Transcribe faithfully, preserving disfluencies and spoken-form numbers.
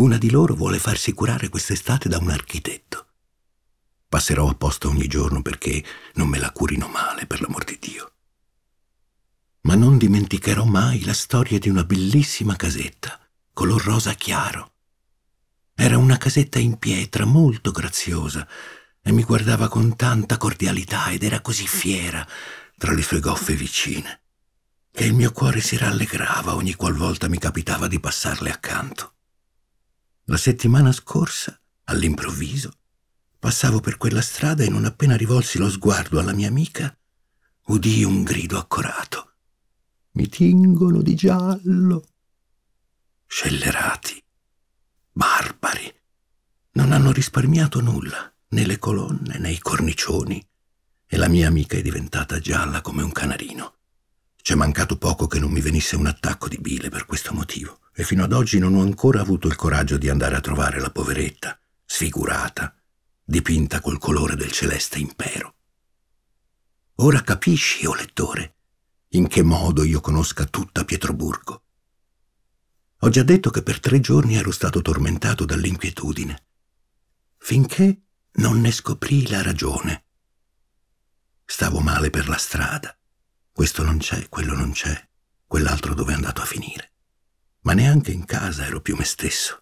Una di loro vuole farsi curare quest'estate da un architetto. Passerò apposta ogni giorno perché non me la curino male, per l'amor di Dio. Ma non dimenticherò mai la storia di una bellissima casetta, color rosa chiaro. Era una casetta in pietra molto graziosa e mi guardava con tanta cordialità ed era così fiera tra le sue goffe vicine, che il mio cuore si rallegrava ogni qualvolta mi capitava di passarle accanto. La settimana scorsa, all'improvviso, passavo per quella strada e non appena rivolsi lo sguardo alla mia amica, udii un grido accorato. «Mi tingono di giallo!» Scellerati, barbari, non hanno risparmiato nulla, né le colonne né i cornicioni, e la mia amica è diventata gialla come un canarino. C'è mancato poco che non mi venisse un attacco di bile per questo motivo, e fino ad oggi non ho ancora avuto il coraggio di andare a trovare la poveretta, sfigurata, dipinta col colore del celeste impero. Ora capisci, o lettore, in che modo io conosca tutta Pietroburgo. Ho già detto che per tre giorni ero stato tormentato dall'inquietudine, finché non ne scoprii la ragione. Stavo male per la strada. Questo non c'è, quello non c'è, quell'altro dove è andato a finire. Ma neanche in casa ero più me stesso.